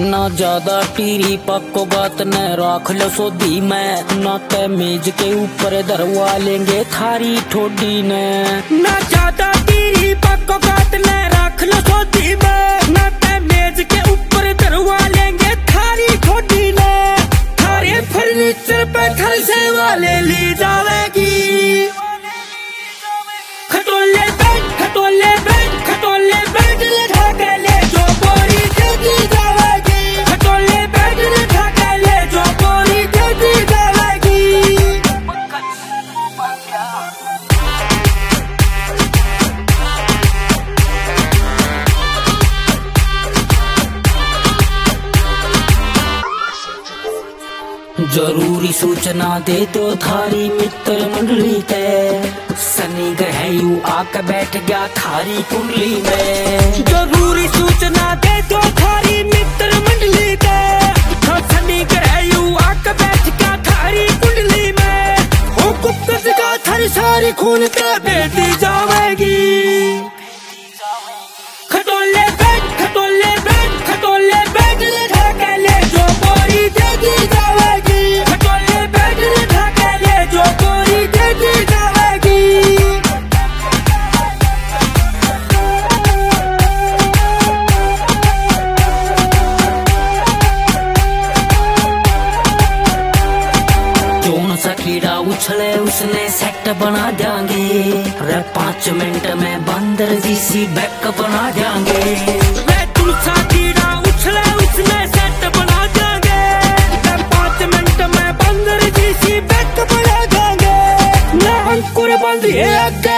ना ज्यादा टीरी पक्को बात न राख लो सोदी में, ना ते मेज के ऊपर धरवा लेंगे थारी ठोडी ने। ना ज्यादा टीरी पक्को बात न राख लो सोदी में, ना ते मेज के ऊपर धरवा लेंगे थारी ठोडी ने। थारे फर्नीचर पे घर से वाले ली जावेगी, खटोले बेड खटोले बेड खटोले बेड उठा के ले जो बोरी देती जावेगी, खटोले बेड उठा के ले जो बोरी देती जावेगी। जरूरी सूचना दे दो थारी मित्र मंडली के, शनि ग्रह यू आके बैठ गया थारी कुंडली में। जरूरी सूचना दे दो थारी मित्र मंडली के, शनि ग्रह यू आके बैठ गया थारी कुंडली में। हो गुप्त का थारी सारी खून पे बेटी जावेगी, खटोले बेड खटोले बेड खटोले बेड उठा के ले जो बोरी देती जावेगी, खटोले बेड उठा के ले जो बोरी देती जावेगी। कौन सा कीड़ा उछले उसने सेट बना देंगे, रे 5 मिनट में बंदर जी सी बैक बना देंगे। वे तुलसा कीड़ा उछले उसने सेट बना देंगे, वे 5 मिनट में बंदर जी सी बैक बना देंगे। मैं अंकुर बंद